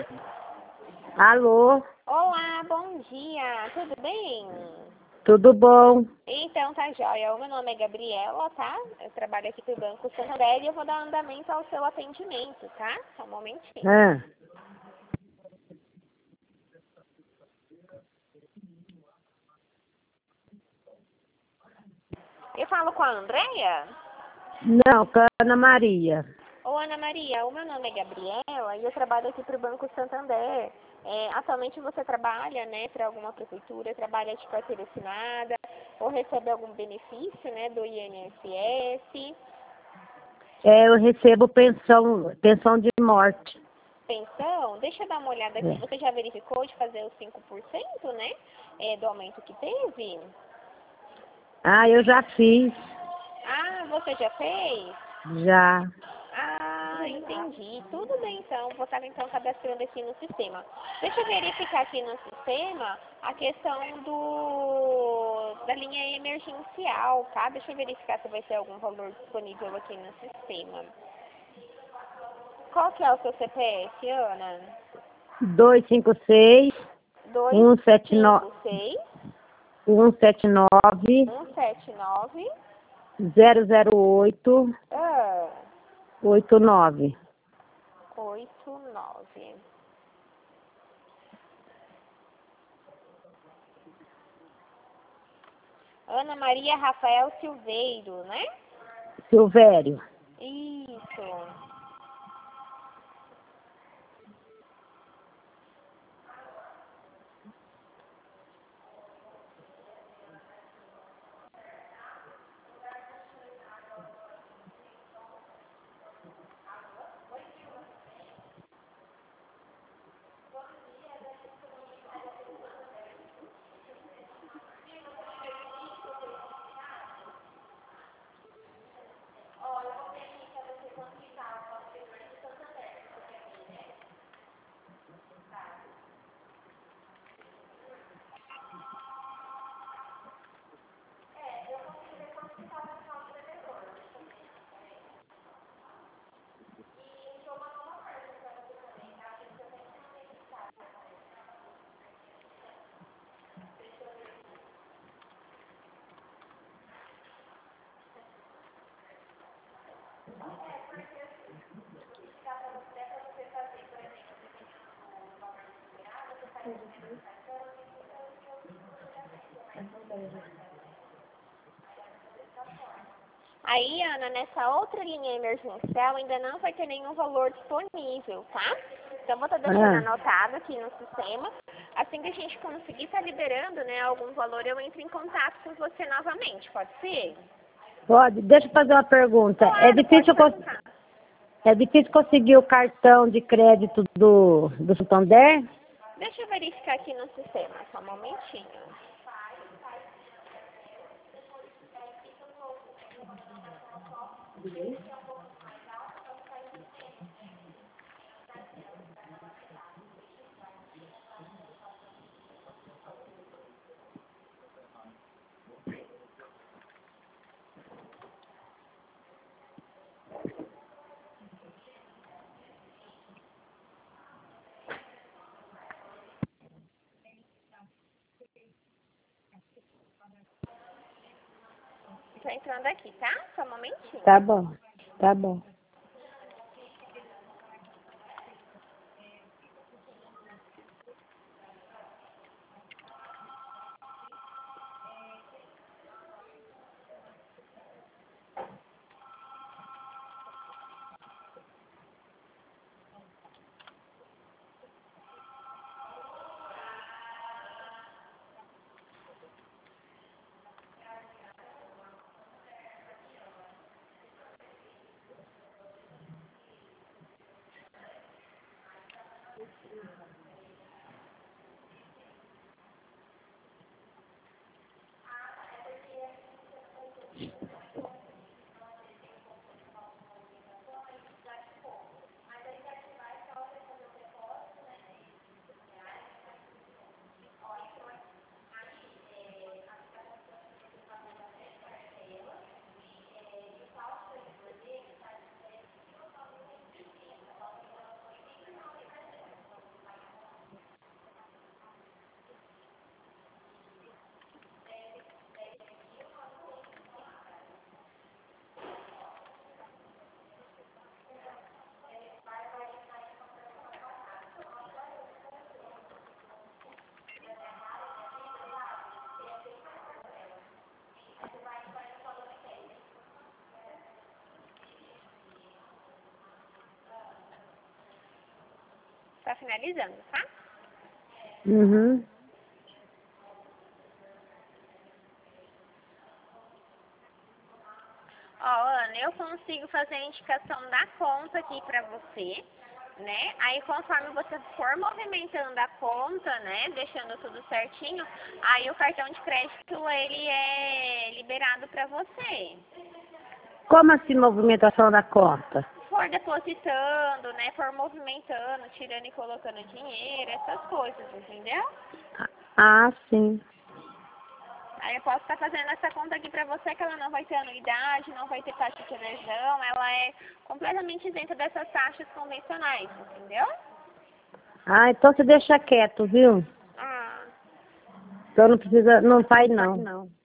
Alô? Olá, bom dia, tudo bem? Tudo bom? Então tá jóia, o meu nome é Gabriela, tá? Eu trabalho aqui pro Banco Santander e eu vou dar andamento ao seu atendimento, tá? Só um momentinho. Ah, Eu falo com a Andréia? não, com a Ana Maria. Ô Ana Maria, o meu nome é Gabriela e eu trabalho aqui pro Banco Santander. Atualmente você trabalha, né, para alguma prefeitura, trabalha de carteira assinada ou recebe algum benefício, né, do INSS? Eu recebo pensão de morte. Pensão, deixa eu dar uma olhada aqui. É. Você já verificou de fazer os 5%, né? Do aumento que teve? Ah, eu já fiz, Ah, você já fez? já. Ah, entendi. Tudo bem, então. Vou estar então cadastrando aqui no sistema. Deixa eu verificar aqui no sistema a questão da linha emergencial, tá? Deixa eu verificar se vai ter algum valor disponível aqui no sistema. Qual que é o seu CPF, Ana? 256 179 256 179 179 008 89. 89. Ana Maria Rafael Silveiro, né? Silvério. Isso. Aí, Ana, nessa outra linha emergencial ainda não vai ter nenhum valor disponível, tá? Então, vou estar deixando anotado aqui no sistema. Assim que a gente conseguir estar liberando, né, algum valor, eu entro em contato com você novamente, pode ser? Pode, deixa eu fazer uma pergunta. Claro, pode perguntar. É difícil conseguir o cartão de crédito do Santander? Deixa eu verificar aqui no sistema, só um momentinho. Tô entrando aqui, tá? Só um momentinho. Tá bom, tá bom. finalizando, tá? Uhum. Ó, Ana, eu consigo fazer a indicação da conta aqui pra você, né? Aí conforme você for movimentando a conta, né, deixando tudo certinho, aí o cartão de crédito ele é liberado pra você. Como assim movimentação da conta? For depositando, né, for movimentando, tirando e colocando dinheiro, essas coisas, entendeu? Ah, sim. Aí eu posso estar fazendo essa conta aqui pra você, que ela não vai ter anuidade, não vai ter taxa de conversão, ela é completamente isenta dessas taxas convencionais, entendeu? Ah, então você deixa quieto, viu? Ah, Então não precisa, não faz não.